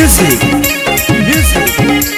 Music. Music.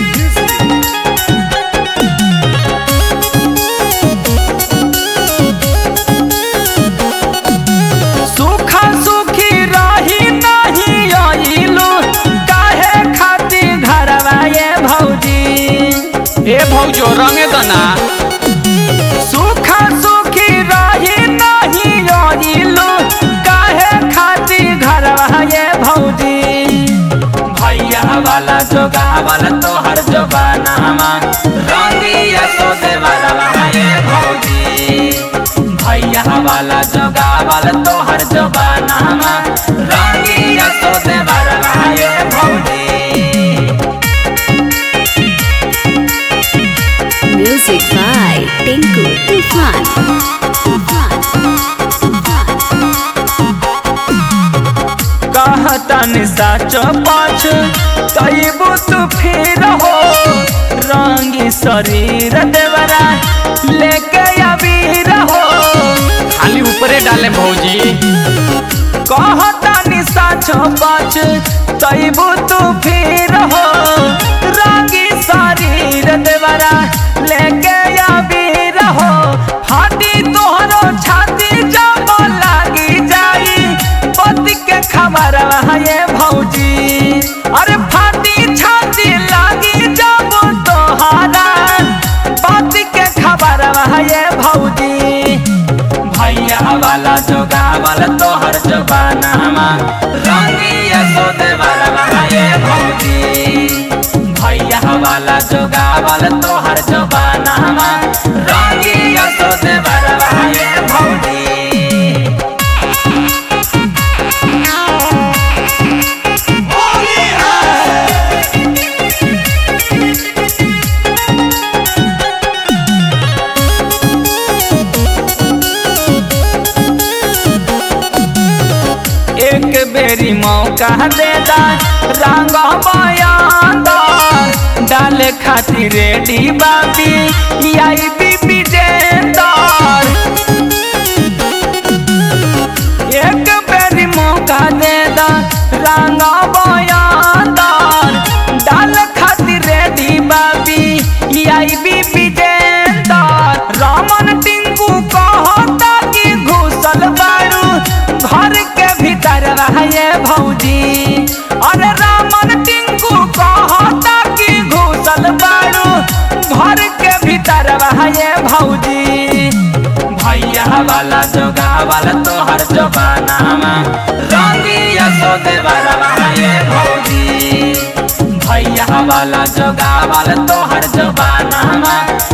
सुखा सुखी रही नहीं आइलू काहे खातिर घरवा ये भौजी ए भौजो रंगे दना सुखा सुखी रही नहीं आइलू काहे खातिर घरवा ये भौजी भैया वाला जोगा वाला तोहर जोबानामा रंगिया सो देवरवा ये भौजी भैया वाला जोगा वाला तोहर जोबानामा रंगिया सो देवरवा ये भौजी Music by Tinku Tufan. कहतन साचो पाछ तैबू तू फिर हो रंगी शरीर देवरा लेके अबीर हो खाली ऊपरे डाले भौजी कहतन साचो पाछ तैबू तू फिर हो रंगी शरीर देवरा लेके अबीर हो फाटी तोहरो छाती जब लागी जाई पति के खबर ये भौजी अरे फाटी छाती लागी जब तोहरा पति के खबर ये भौजी भैया वाला जोगा वाला तोहर जोबानामा रंगिया सो देवरवा ये भौजी भैया वाला जोगा वाला तोहर जोबानामा रंगिया सो देवरवा ये भौजी एक बेरी मौका दे दा रंग बयानदार डाले खातिर रेडी बाबी आई बीबी जेंदार एक बेरी मौका दे दा रंग बयानदार डाले खातिर रेडी बाबी आई बीबी जेंदार रामन टिंकू कहता कि घुसल बारू घर के भीतर ये भौजी अरे रामन टिंकू कहता कि घुसल बारू घर के भीतर ये भौजी भैया वाला जोगा वाला तोहर जोबानामा रंगिया सो देवरवा ये भौजी भैया वाला जोगा वाला तोहर जोबानामा